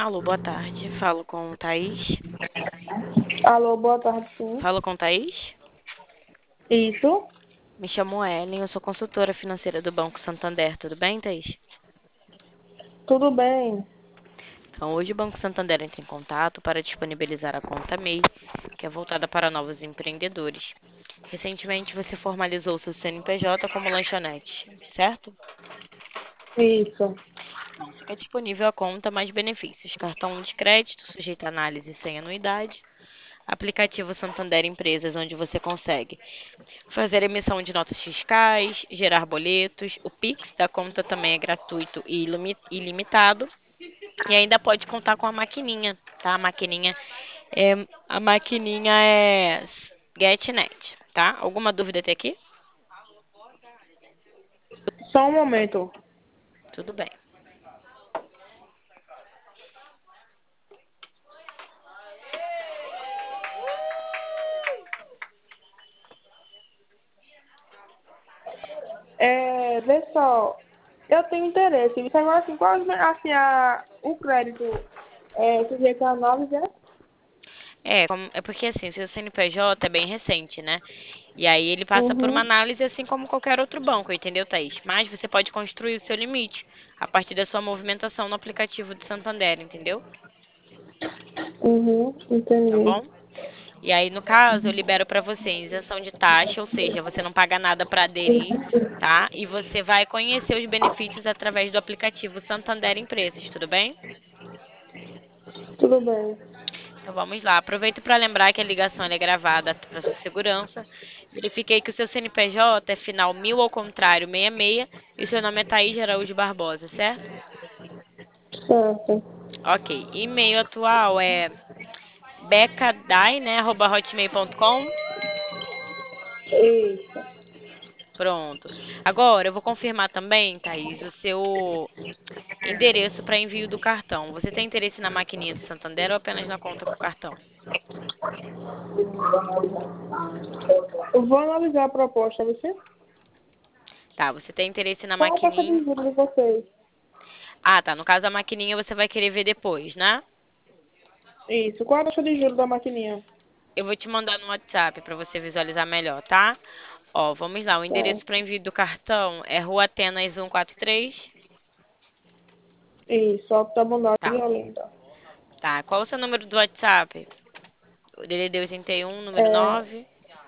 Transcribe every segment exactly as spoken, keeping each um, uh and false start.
Alô, boa tarde. Falo com Thaís. Alô, boa tarde, sim. Falo com Thaís. Isso, Me chamo Ellen, eu sou consultora financeira do Banco Santander. Tudo bem, Thaís? tudo bem? Então, hoje o Banco Santander entra em contato para disponibilizar a conta M E I, que é voltada para novos empreendedores. Recentemente, você formalizou seu C N P J como lanchonete, certo? Isso. Então, fica disponível a conta mais benefícios: cartão de crédito, sujeito a análise sem anuidade, aplicativo Santander Empresas, onde você consegue fazer emissão de notas fiscais, gerar boletos. O Pix da conta também é gratuito e ilimi- ilimitado. E ainda pode contar com a maquininha, tá? A maquininha é, a maquininha é GetNet, tá? Alguma dúvida até aqui? Só um momento. Tudo bem. É, vê só, eu tenho interesse. Você agora assim, qual assim, a, o crédito é sujeito a análise, é? É, como- é porque assim, seu C N P J é bem recente, né? E aí ele passa por uma Uhum, análise assim como qualquer outro banco, entendeu, Thaís? Mas você pode construir o seu limite a partir da sua movimentação no aplicativo do Santander, entendeu? uhum, Tá entendi. bom? E aí, no caso, eu libero para você isenção de taxa, ou seja, você não paga nada para aderir, tá? E você vai conhecer os benefícios através do aplicativo Santander Empresas, tudo bem? Tudo bem. Então vamos lá. Aproveito para lembrar que a ligação ela é gravada para sua segurança. Verifiquei que o seu C N P J é final mil ao contrário sessenta e seis e seu nome é Thaís Araújo Barbosa, certo? Certo. Ok. E-mail atual é becadai, né, arroba hotmail ponto com. Isso. Pronto. Agora eu vou confirmar também, Thaís, o seu endereço para envio do cartão. Você tem interesse na maquininha do Santander ou apenas na conta com cartão? Eu vou analisar a proposta, você? Tá, você tem interesse na Qual a taxa de maquininha. juros de vocês? Ah, tá. No caso da maquininha você vai querer ver depois, né? Isso. Qual a taxa de juros da maquininha? Eu vou te mandar no WhatsApp para você visualizar melhor, tá? Ó, vamos lá. O endereço para Certo. envio do cartão é Rua Atenas cento e quarenta e três. Isso, Alto da Bondade Tá, Violenta. tá. Qual o seu número do WhatsApp? O D D D oitenta e um, número É nove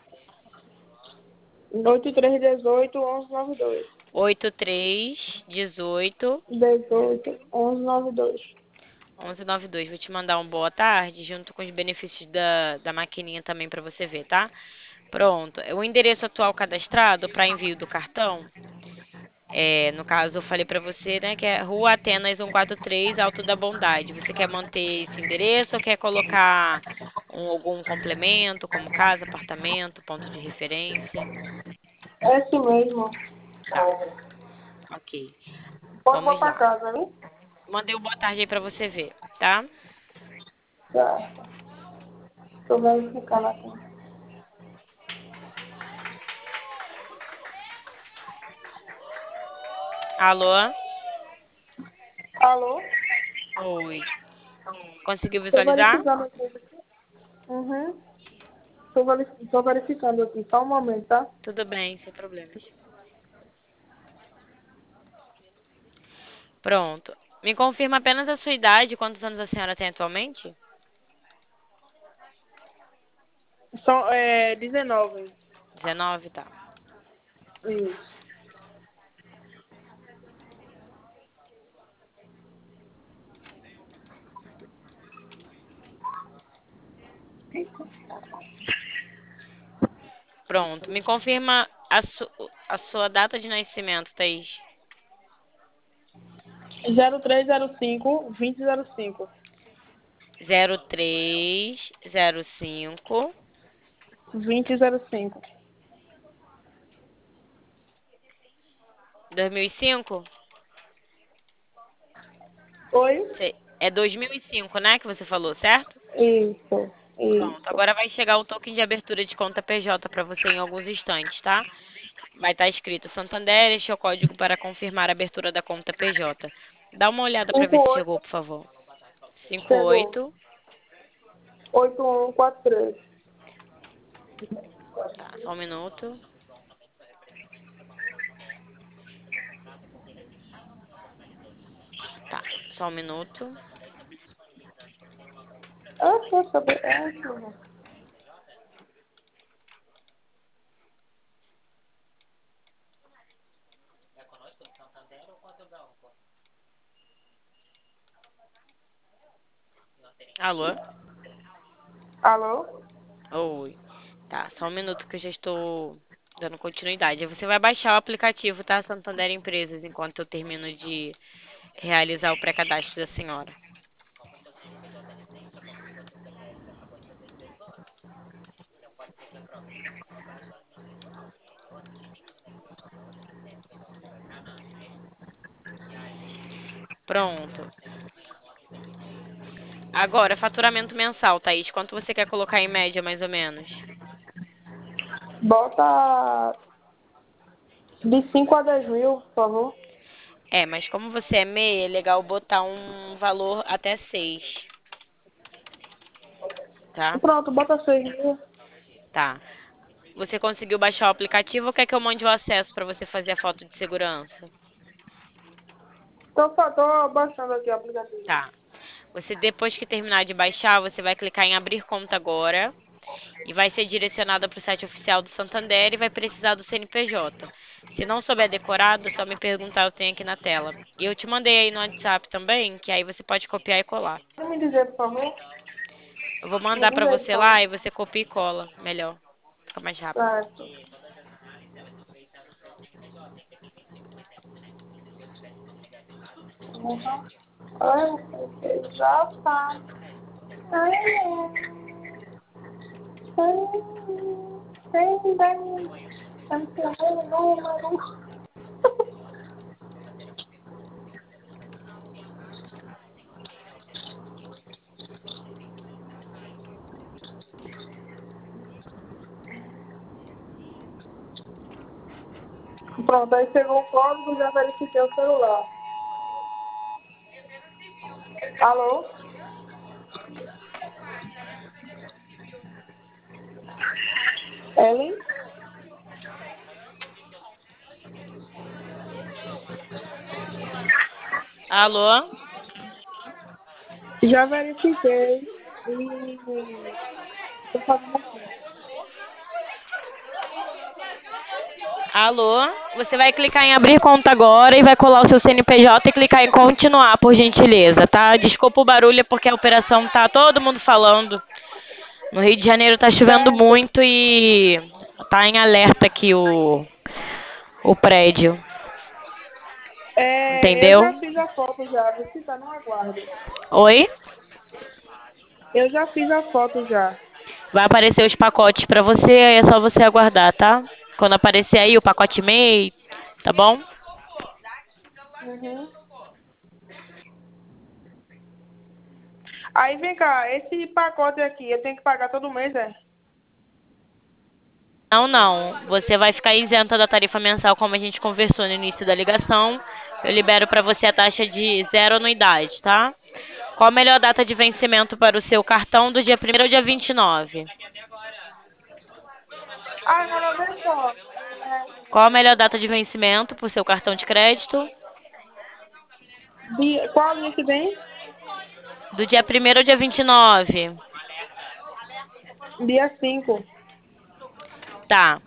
oito três dezoito onze noventa e dois. oito três dezoito dezoito onze noventa e dois. onze noventa e dois. Vou te mandar um boa tarde, junto com os benefícios da, da maquininha também para você ver, tá? Pronto. O endereço atual cadastrado para envio do cartão, é, no caso, eu falei para você, né, que é Rua Atenas cento e quarenta e três, Alto da Bondade. Você quer manter esse endereço ou quer colocar um- algum complemento, como casa, apartamento, ponto de referência? É isso mesmo. Tá, ok. Pode Vamos botar lá. casa, né? Mandei um boa tarde aí para você ver, tá? Certo. Tô verificando aqui. Alô? Alô? Oi. Conseguiu Tô visualizar? verificando aqui. Uhum. Tô, verifi- tô verificando aqui. Só um momento, tá? Tudo bem, sem problemas. Pronto. Me confirma apenas a sua idade, quantos anos a senhora tem atualmente? São, é, dezenove. dezenove, tá. Isso. Pronto. Me confirma a, su- a sua data de nascimento, Thaís. zero três zero cinco vinte zero cinco. zero três zero cinco vinte zero cinco. dois mil e cinco? Oi? Cê- É dois mil e cinco, né, que você falou, certo? Isso. Pronto. Isso. Agora vai chegar o token de abertura de conta P J para você em alguns instantes, tá? Vai estar escrito Santander, este é o código para confirmar a abertura da conta P J. Dá uma olhada para ver se chegou, cinco oito. por favor. cinco Chegou. oito. oito um quatro três. Tá, só um minuto. Tá, só um minuto. Ah, poxa, é isso. Alô? Alô? Oi. Tá, só um minuto que eu já estou dando continuidade. Aí você vai baixar o aplicativo, tá? Santander Empresas, enquanto eu termino de realizar o pré-cadastro da senhora. Pronto. Agora, faturamento mensal, Thaís. Quanto você quer colocar em média, mais ou menos? Bota de cinco a dez mil, por favor. É, mas como você é meia, é legal botar um valor até seis, tá? Pronto, bota seis mil. Tá. Você conseguiu baixar o aplicativo ou quer que eu mande o acesso para você fazer a foto de segurança? Tô, só- tô baixando aqui o aplicativo. Tá. Você, depois que terminar de baixar, você vai clicar em abrir conta agora e vai ser direcionada para o site oficial do Santander e vai precisar do C N P J. Se não souber decorado, é só me perguntar, eu tenho aqui na tela. E eu te mandei aí no WhatsApp também, que aí você pode copiar e colar. Pode me dizer, por favor? Eu vou Me mandar diz para aí, por você lá favor. e você copia e cola. Melhor. Fica mais rápido. Certo. Uhum. Ai, já tá. Ai, ai, ai, ai, ai, número. Pronto, aí chegou o código, já verifiquei o celular. Alô? Ellen? Alô? Já verifiquei e tô fazendo aqui. Alô? Você vai clicar em abrir conta agora e vai colar o seu C N P J e clicar em continuar, por gentileza, tá? Desculpa o barulho, é porque a operação tá todo mundo falando. No Rio de Janeiro tá chovendo Certo. muito e tá em alerta aqui o, o prédio. É, eu Entendeu? já fiz a foto já, você tá no aguardo. Oi? Eu já fiz a foto já. Vai aparecer os pacotes pra você, aí é só você aguardar, tá? Quando aparecer aí o pacote M E I, tá bom? Uhum. Aí vem cá, esse pacote aqui, eu tenho que pagar todo mês, é? Não, não. Você vai ficar isenta da tarifa mensal, como a gente conversou no início da ligação. Eu libero para você a taxa de zero anuidade, tá? Qual a melhor data de vencimento para o seu cartão do dia primeiro ao dia vinte e nove? Ah, não, não, deixa só. É, Qual a melhor data de vencimento para o seu cartão de crédito? dia, qual dia que vem? Do dia primeiro ao dia vinte e nove. Dia cinco. Tá.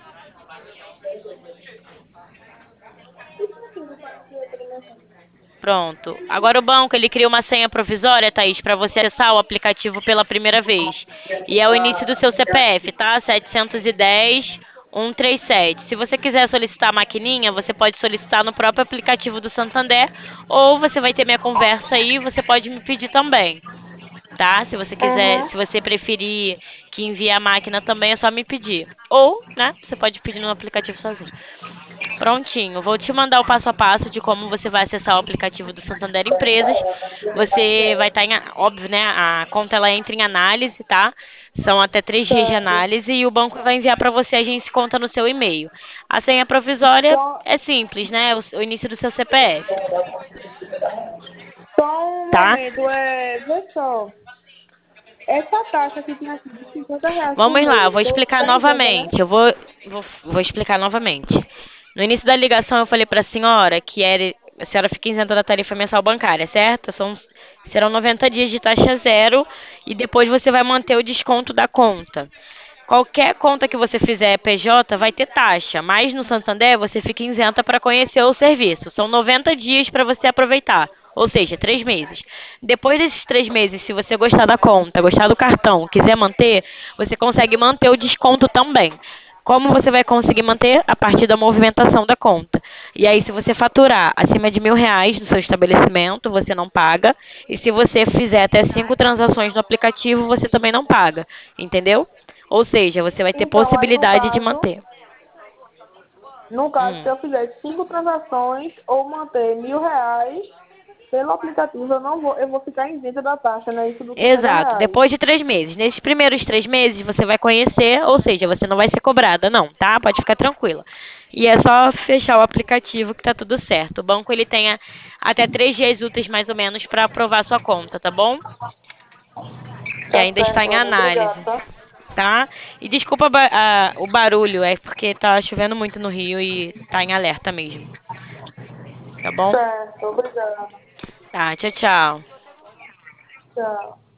Pronto. Agora o banco, ele cria uma senha provisória, Thaís, para você acessar o aplicativo pela primeira vez. E é o início do seu C P F, tá? setecentos e dez, cento e trinta e sete. Se você quiser solicitar a maquininha, você pode solicitar no próprio aplicativo do Santander, ou você vai ter minha conversa aí, você pode me pedir também, tá? Se você quiser, Uhum. se você preferir que envie a máquina também, é só me pedir. Ou, né, você pode pedir no aplicativo sozinho. Prontinho, vou te mandar o passo a passo de como você vai acessar o aplicativo do Santander Empresas. Você vai estar em, a- óbvio, né? A conta ela entra em análise, tá? São até três dias de Certo. análise e o banco vai enviar para você a agência conta no seu e-mail. A senha provisória Só, é simples, né? O, o início do seu C P F. só um tá? momento, é, vê só, essa taxa que tinha aqui de cinquenta reais por Vamos lá, eu mês, vou tô, explicar tá isenta, né? novamente. Eu vou, vou, vou explicar novamente. No início da ligação, eu falei para a senhora que era, a senhora fica isenta da tarifa mensal bancária, certo? São, serão noventa dias de taxa zero e depois você vai manter o desconto da conta. Qualquer conta que você fizer P J vai ter taxa, mas no Santander você fica isenta para conhecer o serviço. São noventa dias para você aproveitar, ou seja, três meses. Depois desses três meses, se você gostar da conta, gostar do cartão, quiser manter, você consegue manter o desconto também. Como você vai conseguir manter? A partir da movimentação da conta. E aí, se você faturar acima de mil reais no seu estabelecimento, você não paga. E se você fizer até cinco transações no aplicativo, você também não paga. Entendeu? Ou seja, você vai ter Então, aí no possibilidade de caso, manter. no caso, se Hum. eu fizer cinco transações ou manter mil reais pelo aplicativo, eu não vou, eu vou ficar isenta da taxa, né? Isso dos cinquenta Exato. reais. Depois de três meses. Nesses primeiros três meses, você vai conhecer, ou seja, você não vai ser cobrada, não, tá? Pode ficar tranquila. E é só fechar o aplicativo que tá tudo certo. O banco ele tem a- até três dias úteis, mais ou menos, para aprovar sua conta, tá bom? Que Tá ainda está certo, em Ana. Obrigada, análise, tá? tá? E desculpa ba- a- o barulho, é porque tá chovendo muito no Rio e tá em alerta mesmo, tá bom? Certo, obrigada. Tá, tchau, tchau. Tchau.